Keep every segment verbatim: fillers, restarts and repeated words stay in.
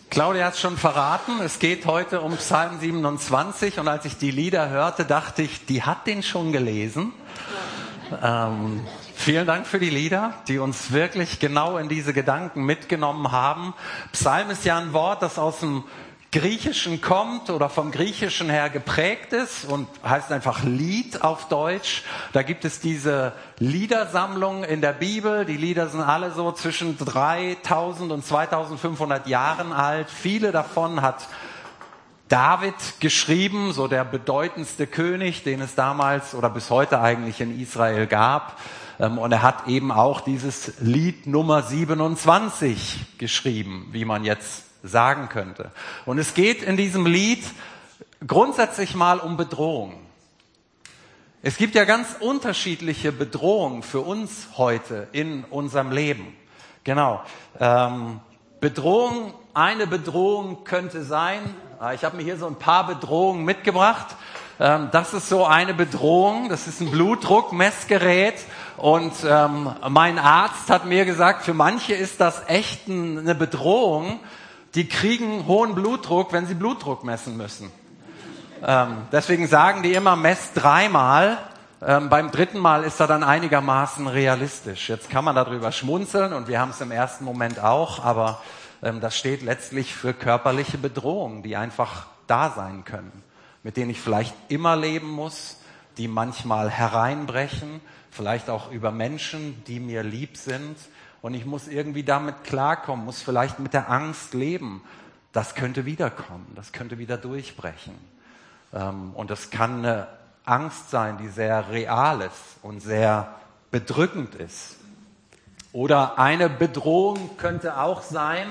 Claudia hat es schon verraten, es geht heute um Psalm siebenundzwanzig und als ich die Lieder hörte, dachte ich, die hat den schon gelesen. Ähm, vielen Dank für die Lieder, die uns wirklich genau in diese Gedanken mitgenommen haben. Psalm ist ja ein Wort, das aus dem Griechischen kommt oder vom Griechischen her geprägt ist und heißt einfach Lied auf Deutsch. Da gibt es diese Liedersammlung in der Bibel. Die Lieder sind alle so zwischen dreitausend und zweitausendfünfhundert Jahren alt. Viele davon hat David geschrieben, so der bedeutendste König, den es damals oder bis heute eigentlich in Israel gab. Und er hat eben auch dieses Lied Nummer siebenundzwanzig geschrieben, wie man jetzt sagen könnte. Und es geht in diesem Lied grundsätzlich mal um Bedrohung. Es gibt ja ganz unterschiedliche Bedrohungen für uns heute in unserem Leben. Genau. Ähm, Bedrohung, eine Bedrohung könnte sein, ich habe mir hier so ein paar Bedrohungen mitgebracht. Ähm, das ist so eine Bedrohung, das ist ein Blutdruckmessgerät. Und ähm, mein Arzt hat mir gesagt, für manche ist das echt eine Bedrohung. Die kriegen hohen Blutdruck, wenn sie Blutdruck messen müssen. Ähm, deswegen sagen die immer, mess dreimal. Ähm, beim dritten Mal ist er dann einigermaßen realistisch. Jetzt kann man darüber schmunzeln und wir haben es im ersten Moment auch, aber ähm, das steht letztlich für körperliche Bedrohungen, die einfach da sein können, mit denen ich vielleicht immer leben muss, die manchmal hereinbrechen, vielleicht auch über Menschen, die mir lieb sind. Und ich muss irgendwie damit klarkommen, muss vielleicht mit der Angst leben. Das könnte wiederkommen, das könnte wieder durchbrechen. Und das kann eine Angst sein, die sehr real ist und sehr bedrückend ist. Oder eine Bedrohung könnte auch sein,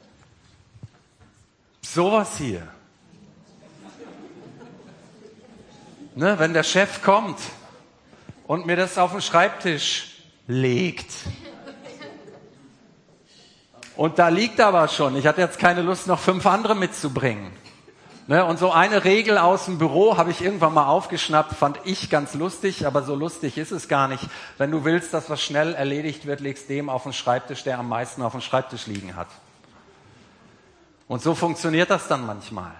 sowas hier. Ne, wenn der Chef kommt und mir das auf den Schreibtisch legt. Und da liegt aber schon, ich hatte jetzt keine Lust, noch fünf andere mitzubringen. Ne, und so eine Regel aus dem Büro habe ich irgendwann mal aufgeschnappt, fand ich ganz lustig, aber so lustig ist es gar nicht. Wenn du willst, dass was schnell erledigt wird, legst dem auf den Schreibtisch, der am meisten auf dem Schreibtisch liegen hat. Und so funktioniert das dann manchmal.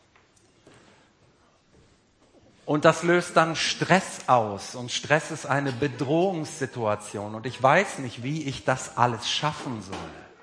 Und das löst dann Stress aus. Und Stress ist eine Bedrohungssituation. Und ich weiß nicht, wie ich das alles schaffen soll.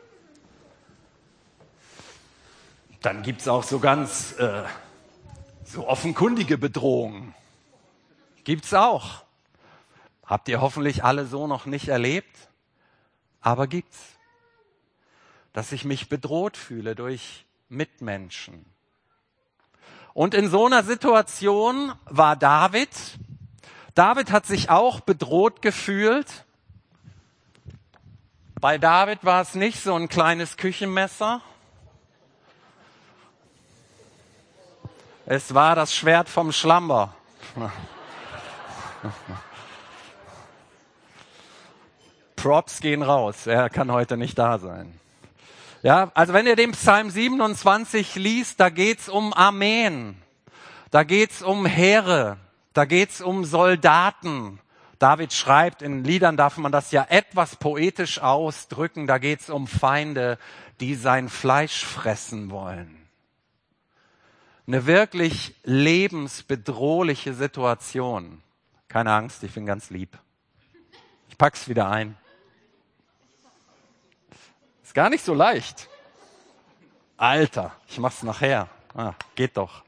Dann gibt's auch so ganz äh, so offenkundige Bedrohungen. Gibt's auch. Habt ihr hoffentlich alle so noch nicht erlebt, aber gibt's. Dass ich mich bedroht fühle durch Mitmenschen. Und in so einer Situation war David. David hat sich auch bedroht gefühlt. Bei David war es nicht so ein kleines Küchenmesser. Es war das Schwert vom Schlamber. Props gehen raus. Er kann heute nicht da sein. Ja, also wenn ihr den Psalm siebenundzwanzig liest, da geht's um Armeen. Da geht's um Heere. Da geht's um Soldaten. David schreibt, in Liedern darf man das ja etwas poetisch ausdrücken. Da geht's um Feinde, die sein Fleisch fressen wollen. Eine wirklich lebensbedrohliche Situation. Keine Angst, ich bin ganz lieb. Ich pack's wieder ein. Ist gar nicht so leicht. Alter, ich mach's nachher. Ah, geht doch.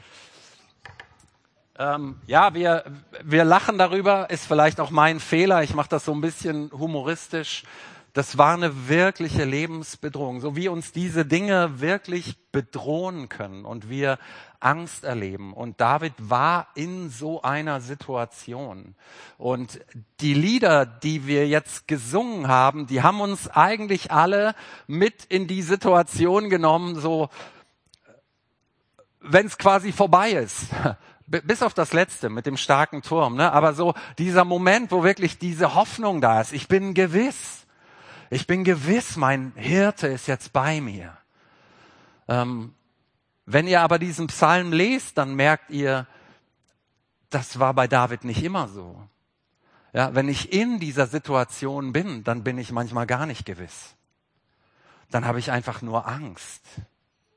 Ähm, ja, wir, wir lachen darüber, ist vielleicht auch mein Fehler. Ich mache das so ein bisschen humoristisch. Das war eine wirkliche Lebensbedrohung, so wie uns diese Dinge wirklich bedrohen können und wir Angst erleben. Und David war in so einer Situation. Und die Lieder, die wir jetzt gesungen haben, die haben uns eigentlich alle mit in die Situation genommen, so wenn es quasi vorbei ist. Bis auf das Letzte mit dem starken Turm, ne? Aber so dieser Moment, wo wirklich diese Hoffnung da ist. Ich bin gewiss. Ich bin gewiss, mein Hirte ist jetzt bei mir. Ähm, wenn ihr aber diesen Psalm lest, dann merkt ihr, das war bei David nicht immer so. Ja, wenn ich in dieser Situation bin, dann bin ich manchmal gar nicht gewiss. Dann habe ich einfach nur Angst.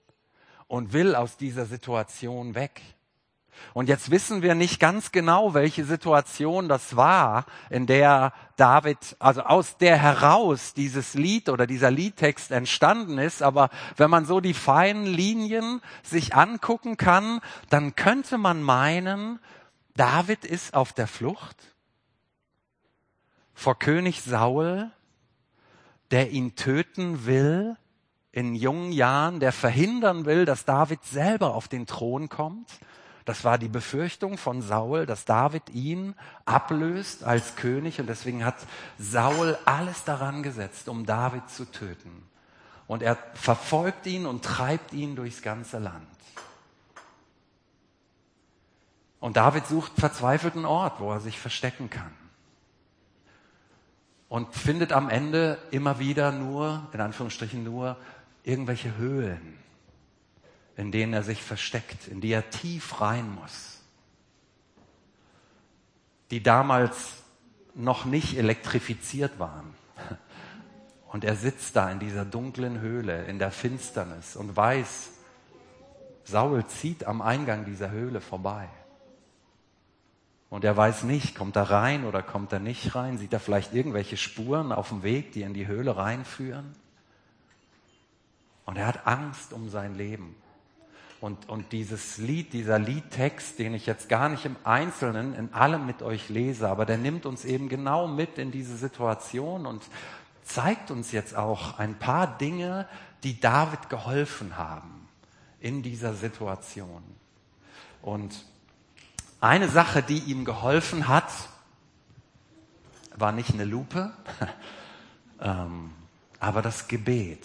und will aus dieser Situation weg. Und jetzt wissen wir nicht ganz genau, welche Situation das war, in der David, also aus der heraus dieses Lied oder dieser Liedtext entstanden ist. Aber wenn man so die feinen Linien sich angucken kann, dann könnte man meinen, David ist auf der Flucht vor König Saul, der ihn töten will in jungen Jahren, der verhindern will, dass David selber auf den Thron kommt. Das war die Befürchtung von Saul, dass David ihn ablöst als König. Und deswegen hat Saul alles daran gesetzt, um David zu töten. Und er verfolgt ihn und treibt ihn durchs ganze Land. Und David sucht verzweifelt einen Ort, wo er sich verstecken kann. Und findet am Ende immer wieder nur, in Anführungsstrichen nur, irgendwelche Höhlen, in denen er sich versteckt, in die er tief rein muss, die damals noch nicht elektrifiziert waren. Und er sitzt da in dieser dunklen Höhle, in der Finsternis und weiß, Saul zieht am Eingang dieser Höhle vorbei. Und er weiß nicht, kommt er rein oder kommt er nicht rein? Sieht er vielleicht irgendwelche Spuren auf dem Weg, die in die Höhle reinführen? Und er hat Angst um sein Leben. Und, und dieses Lied, dieser Liedtext, den ich jetzt gar nicht im Einzelnen in allem mit euch lese, aber der nimmt uns eben genau mit in diese Situation und zeigt uns jetzt auch ein paar Dinge, die David geholfen haben in dieser Situation. Und eine Sache, die ihm geholfen hat, war nicht eine Lupe, ähm, aber das Gebet.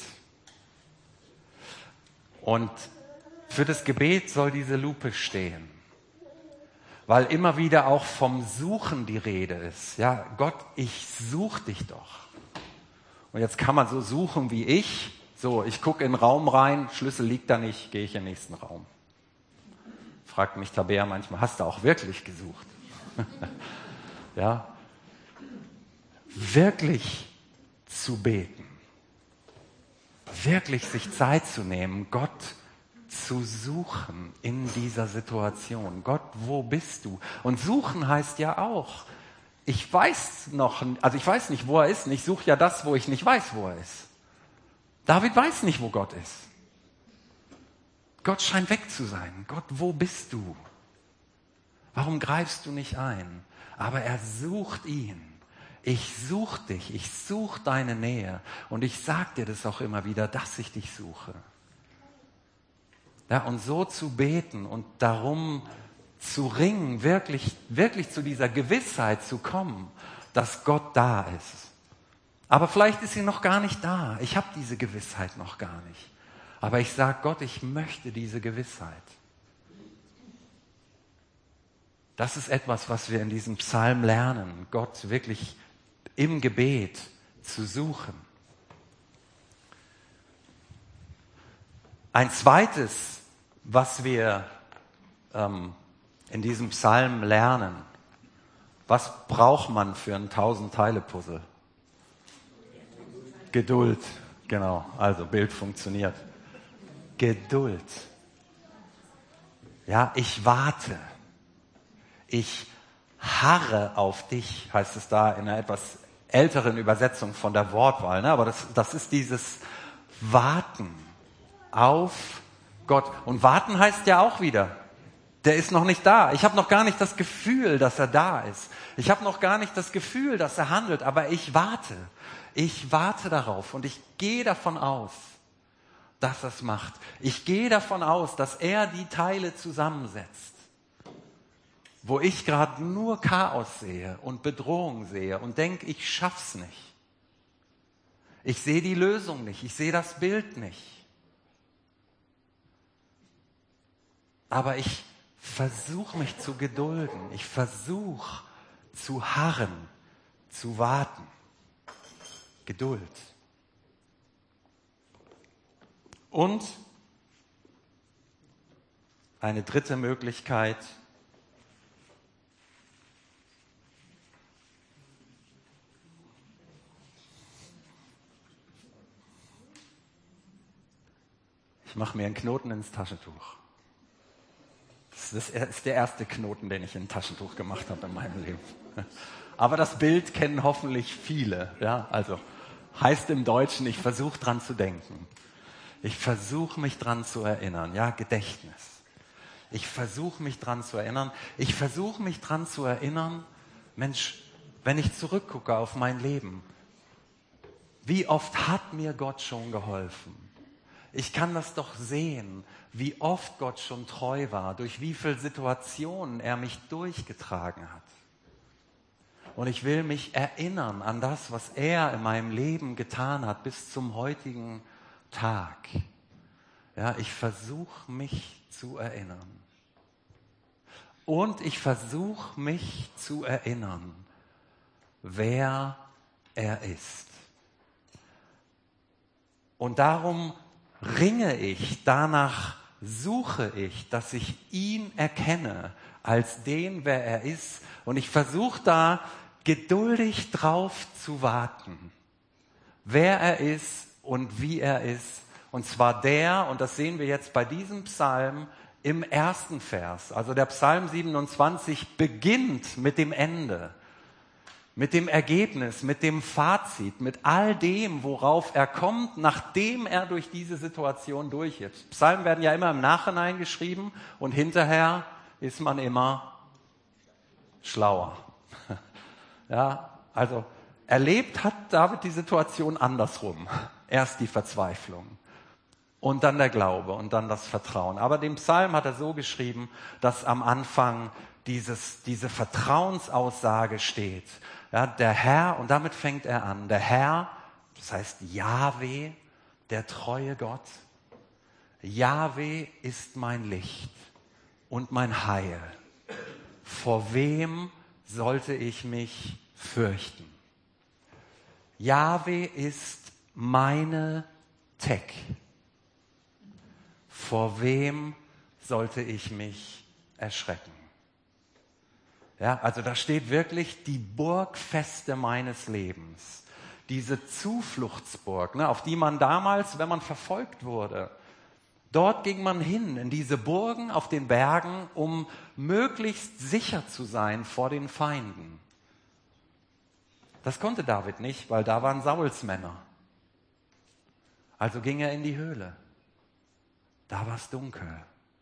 Und für das Gebet soll diese Lupe stehen, weil immer wieder auch vom Suchen die Rede ist. Ja, Gott, ich suche dich doch. Und jetzt kann man so suchen wie ich. So, ich gucke in den Raum rein, Schlüssel liegt da nicht, gehe ich in den nächsten Raum. Fragt mich Tabea manchmal, hast du auch wirklich gesucht? Ja, wirklich zu beten, wirklich sich Zeit zu nehmen, Gott zu suchen in dieser Situation. Gott, wo bist du? Und suchen heißt ja auch, ich weiß noch, also ich weiß nicht, wo er ist, und ich suche ja das, wo ich nicht weiß, wo er ist. David weiß nicht, wo Gott ist. Gott scheint weg zu sein. Gott, wo bist du? Warum greifst du nicht ein? Aber er sucht ihn. Ich suche dich, ich suche deine Nähe. Und ich sage dir das auch immer wieder, dass ich dich suche. Ja, und so zu beten und darum zu ringen, wirklich, wirklich zu dieser Gewissheit zu kommen, dass Gott da ist. Aber vielleicht ist sie noch gar nicht da. Ich habe diese Gewissheit noch gar nicht. Aber ich sage Gott, ich möchte diese Gewissheit. Das ist etwas, was wir in diesem Psalm lernen, Gott wirklich im Gebet zu suchen. Ein zweites, was wir ähm, in diesem Psalm lernen, was braucht man für ein Tausend-Teile-Puzzle? Geduld, genau, also Bild funktioniert. Geduld. Ja, ich warte. Ich harre auf dich, heißt es da in einer etwas älteren Übersetzung von der Wortwahl. Ne? Aber das, das ist dieses Warten auf Gott. Und warten heißt ja auch wieder, der ist noch nicht da. Ich habe noch gar nicht das Gefühl, dass er da ist. Ich habe noch gar nicht das Gefühl, dass er handelt. Aber ich warte. Ich warte darauf und ich gehe davon aus, dass er es macht. Ich gehe davon aus, dass er die Teile zusammensetzt, wo ich gerade nur Chaos sehe und Bedrohung sehe und denke, ich schaff's nicht. Ich sehe die Lösung nicht, ich sehe das Bild nicht. Aber ich versuche mich zu gedulden, ich versuche zu harren, zu warten. Geduld. Und eine dritte Möglichkeit, Ich mache mir einen Knoten ins Taschentuch. Das ist der erste Knoten, den ich in ein Taschentuch gemacht habe in meinem Leben. Aber das Bild kennen hoffentlich viele. Ja, also heißt im Deutschen, ich versuche dran zu denken. Ich versuche mich dran zu erinnern. Ja, Gedächtnis. Ich versuche mich dran zu erinnern. Ich versuche mich dran zu erinnern, Mensch, wenn ich zurückgucke auf mein Leben, wie oft hat mir Gott schon geholfen? Ich kann das doch sehen, wie oft Gott schon treu war, durch wie viele Situationen er mich durchgetragen hat. Und ich will mich erinnern an das, was er in meinem Leben getan hat, bis zum heutigen Tag. Ja, ich versuche mich zu erinnern. Und ich versuche mich zu erinnern, wer er ist. Und darum ringe ich, danach suche ich, dass ich ihn erkenne als den, wer er ist. Und ich versuche da geduldig drauf zu warten, wer er ist und wie er ist. Und zwar der, und das sehen wir jetzt bei diesem Psalm im ersten Vers. Also der Psalm siebenundzwanzig beginnt mit dem Ende. Mit dem Ergebnis, mit dem Fazit, mit all dem, worauf er kommt, nachdem er durch diese Situation durch ist. Psalmen werden ja immer im Nachhinein geschrieben und hinterher ist man immer schlauer. Ja, also erlebt hat David die Situation andersrum. Erst die Verzweiflung und dann der Glaube und dann das Vertrauen. Aber den Psalm hat er so geschrieben, dass am Anfang dieses, diese Vertrauensaussage steht. Ja, der Herr, und damit fängt er an, der Herr, das heißt Jahwe, der treue Gott. Jahwe ist mein Licht und mein Heil. Vor wem sollte ich mich fürchten? Jahwe ist meine Tech. Vor wem sollte ich mich erschrecken? Ja, also da steht wirklich die Burgfeste meines Lebens. Diese Zufluchtsburg, ne, auf die man damals, wenn man verfolgt wurde, dort ging man hin, in diese Burgen auf den Bergen, um möglichst sicher zu sein vor den Feinden. Das konnte David nicht, weil da waren Sauls Männer. Also ging er in die Höhle. Da war es dunkel.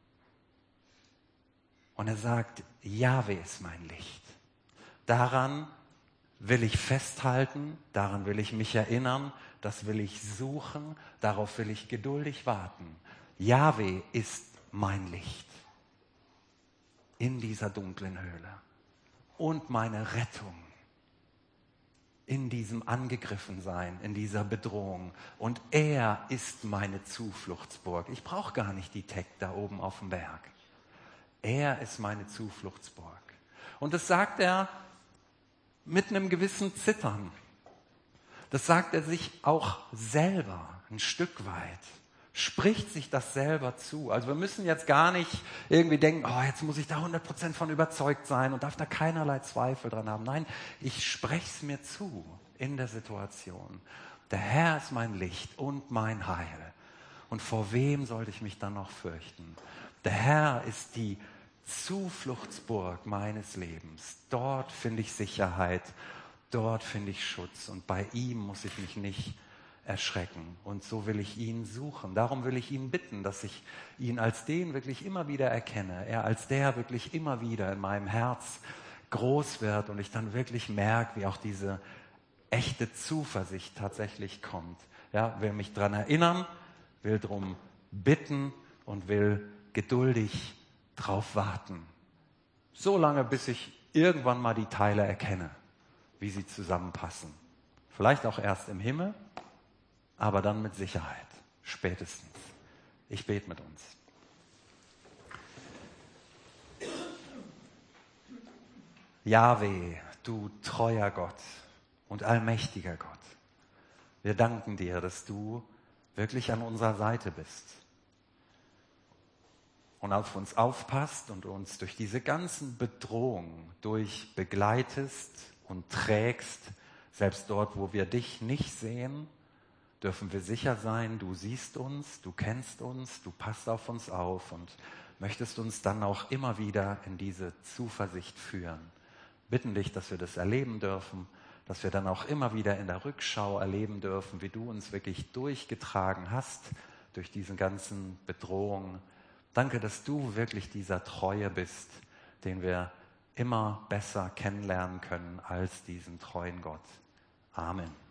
Und er sagt, Jahwe ist mein Licht. Daran will ich festhalten, daran will ich mich erinnern, das will ich suchen, darauf will ich geduldig warten. Jahwe ist mein Licht in dieser dunklen Höhle und meine Rettung in diesem Angegriffensein, in dieser Bedrohung. Und er ist meine Zufluchtsburg. Ich brauche gar nicht die Tech da oben auf dem Berg. Er ist meine Zufluchtsburg. Und das sagt er mit einem gewissen Zittern. Das sagt er sich auch selber ein Stück weit. Spricht sich das selber zu. Also wir müssen jetzt gar nicht irgendwie denken, oh, jetzt muss ich da hundert Prozent von überzeugt sein und darf da keinerlei Zweifel dran haben. Nein, ich spreche es mir zu in der Situation. Der Herr ist mein Licht und mein Heil. Und vor wem sollte ich mich dann noch fürchten? Der Herr ist die Zufluchtsburg meines Lebens. Dort finde ich Sicherheit, dort finde ich Schutz und bei ihm muss ich mich nicht erschrecken. Und so will ich ihn suchen. Darum will ich ihn bitten, dass ich ihn als den wirklich immer wieder erkenne. Er als der wirklich immer wieder in meinem Herz groß wird und ich dann wirklich merke, wie auch diese echte Zuversicht tatsächlich kommt. Ja, will mich daran erinnern, will darum bitten und will geduldig drauf warten. So lange, bis ich irgendwann mal die Teile erkenne, wie sie zusammenpassen. Vielleicht auch erst im Himmel, aber dann mit Sicherheit, spätestens. Ich bete mit uns. Jahwe, du treuer Gott und allmächtiger Gott, wir danken dir, dass du wirklich an unserer Seite bist und auf uns aufpasst und uns durch diese ganzen Bedrohungen durch begleitest und trägst, selbst dort, wo wir dich nicht sehen, dürfen wir sicher sein, du siehst uns, du kennst uns, du passt auf uns auf und möchtest uns dann auch immer wieder in diese Zuversicht führen. Bitten dich, dass wir das erleben dürfen, dass wir dann auch immer wieder in der Rückschau erleben dürfen, wie du uns wirklich durchgetragen hast durch diese ganzen Bedrohungen. Danke, dass du wirklich dieser Treue bist, den wir immer besser kennenlernen können als diesen treuen Gott. Amen.